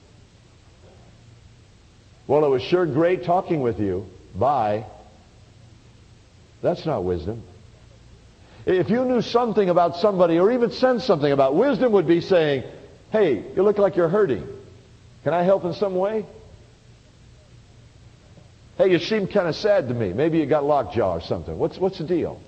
Well, it was sure great talking with you. Bye. That's not wisdom. If you knew something about somebody or even sensed something about, wisdom would be saying, hey, you look like you're hurting. Can I help in some way? Hey, you seem kind of sad to me. Maybe you got lockjaw or something. What's, what's the deal?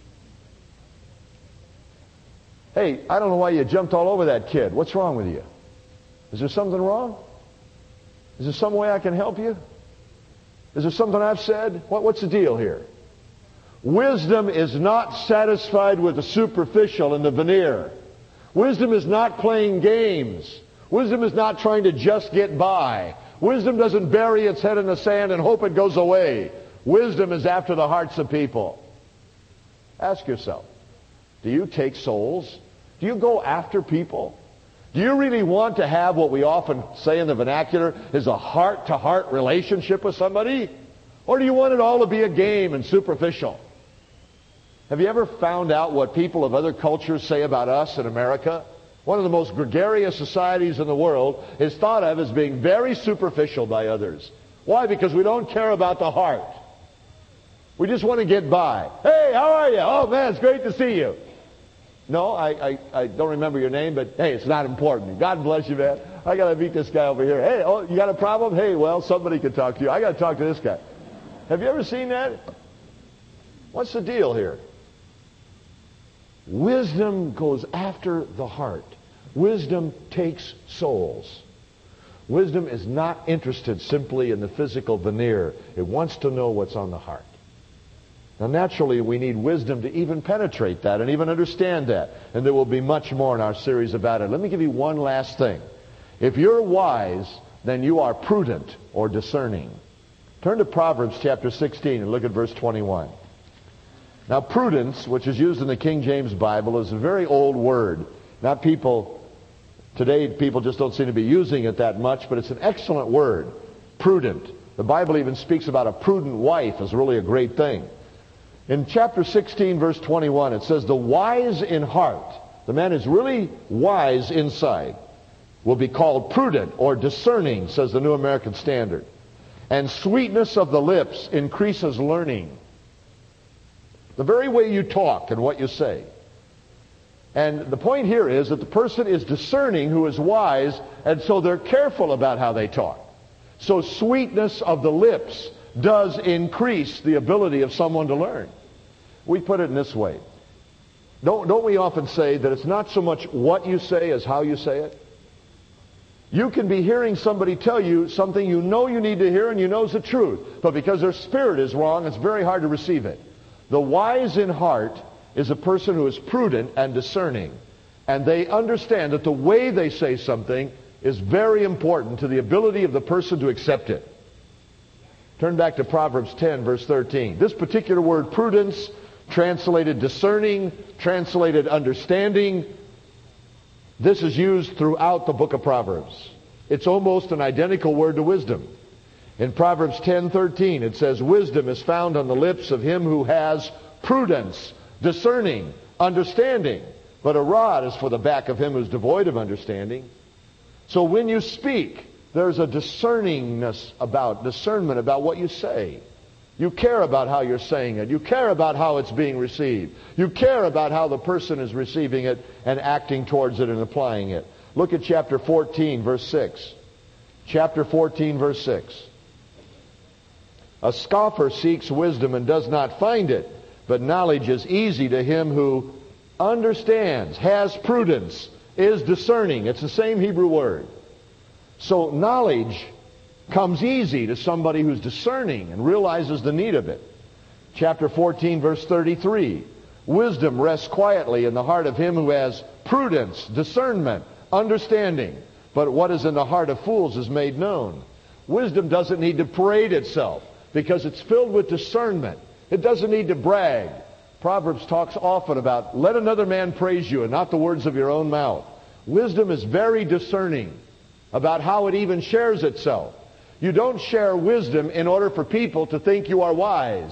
Hey, I don't know why you jumped all over that kid. What's wrong with you? Is there something wrong? Is there some way I can help you? Is there something I've said? What, what's the deal here? Wisdom is not satisfied with the superficial and the veneer. Wisdom is not playing games. Wisdom is not trying to just get by. Wisdom doesn't bury its head in the sand and hope it goes away. Wisdom is after the hearts of people. Ask yourself, do you take souls? Do you go after people? Do you really want to have what we often say in the vernacular is a heart-to-heart relationship with somebody? Or do you want it all to be a game and superficial? Have you ever found out what people of other cultures say about us in America? One of the most gregarious societies in the world is thought of as being very superficial by others. Why? Because we don't care about the heart. We just want to get by. Hey, how are you? Oh, man, it's great to see you. No, I, I, I don't remember your name, but hey, it's not important. God bless you, man. I got to meet this guy over here. Hey, oh, you got a problem? Hey, well, somebody can talk to you. I got to talk to this guy. Have you ever seen that? What's the deal here? Wisdom goes after the heart. Wisdom takes souls. Wisdom is not interested simply in the physical veneer. It wants to know what's on the heart. Now, naturally, we need wisdom to even penetrate that and even understand that. And there will be much more in our series about it. Let me give you one last thing. If you're wise, then you are prudent or discerning. Turn to Proverbs chapter sixteen and look at verse twenty-one. Now, prudence, which is used in the King James Bible, is a very old word. Not people, today people just don't seem to be using it that much, but it's an excellent word. Prudent. The Bible even speaks about a prudent wife as really a great thing. In chapter sixteen, verse twenty-one, it says, the wise in heart, the man is really wise inside, will be called prudent or discerning, says the New American Standard. And sweetness of the lips increases learning. The very way you talk and what you say. And the point here is that the person is discerning who is wise, and so they're careful about how they talk. So sweetness of the lips does increase the ability of someone to learn. We put it in this way. Don't, don't we often say that it's not so much what you say as how you say it? You can be hearing somebody tell you something you know you need to hear and you know is the truth. But because their spirit is wrong, it's very hard to receive it. The wise in heart is a person who is prudent and discerning. And they understand that the way they say something is very important to the ability of the person to accept it. Turn back to Proverbs ten, verse thirteen. This particular word, prudence, translated discerning, translated understanding, this is used throughout the book of Proverbs. It's almost an identical word to wisdom. In Proverbs ten thirteen, it says, wisdom is found on the lips of him who has prudence, discerning, understanding. But a rod is for the back of him who's devoid of understanding. So when you speak, there's a discerningness about, discernment about what you say. You care about how you're saying it. You care about how it's being received. You care about how the person is receiving it and acting towards it and applying it. Look at chapter fourteen, verse six. Chapter fourteen, verse six. A scoffer seeks wisdom and does not find it, but knowledge is easy to him who understands, has prudence, is discerning. It's the same Hebrew word. So knowledge comes easy to somebody who's discerning and realizes the need of it. Chapter fourteen, verse thirty-three. Wisdom rests quietly in the heart of him who has prudence, discernment, understanding. But what is in the heart of fools is made known. Wisdom doesn't need to parade itself because it's filled with discernment. It doesn't need to brag. Proverbs talks often about, let another man praise you and not the words of your own mouth. Wisdom is very discerning about how it even shares itself. You don't share wisdom in order for people to think you are wise.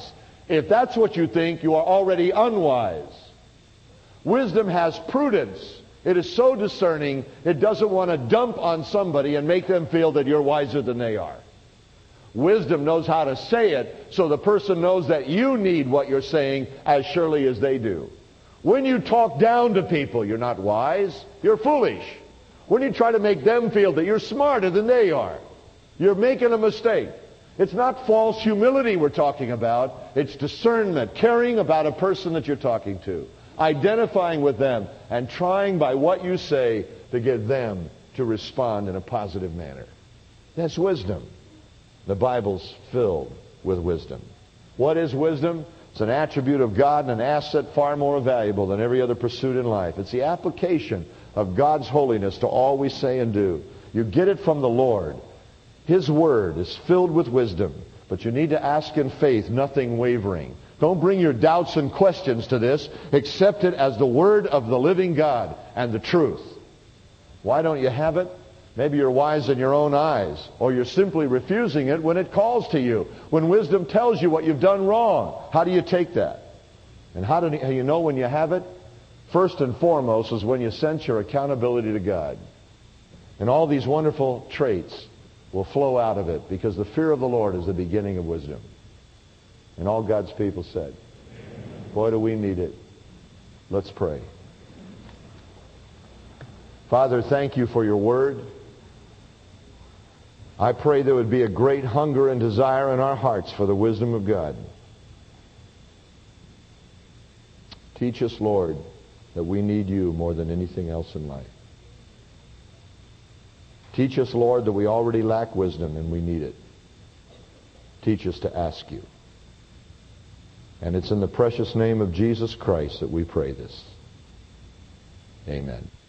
If that's what you think, you are already unwise. Wisdom has prudence. It is so discerning, it doesn't want to dump on somebody and make them feel that you're wiser than they are. Wisdom knows how to say it so the person knows that you need what you're saying as surely as they do. When you talk down to people, you're not wise, you're foolish. When you try to make them feel that you're smarter than they are, you're making a mistake. It's not false humility we're talking about. It's discernment, caring about a person that you're talking to, identifying with them, and trying by what you say to get them to respond in a positive manner. That's wisdom. The Bible's filled with wisdom. What is wisdom? It's an attribute of God and an asset far more valuable than every other pursuit in life. It's the application of God's holiness to all we say and do. You get it from the Lord. His Word is filled with wisdom, but you need to ask in faith, nothing wavering. Don't bring your doubts and questions to this. Accept it as the Word of the living God and the truth. Why don't you have it? Maybe you're wise in your own eyes, or you're simply refusing it when it calls to you, when wisdom tells you what you've done wrong. How do you take that? And how do you know when you have it? First and foremost is when you sense your accountability to God. And all these wonderful traits will flow out of it, because the fear of the Lord is the beginning of wisdom. And all God's people said, boy, do we need it. Let's pray. Father, thank you for your word. I pray there would be a great hunger and desire in our hearts for the wisdom of God. Teach us, Lord, that we need you more than anything else in life. Teach us, Lord, that we already lack wisdom and we need it. Teach us to ask you. And it's in the precious name of Jesus Christ that we pray this. Amen.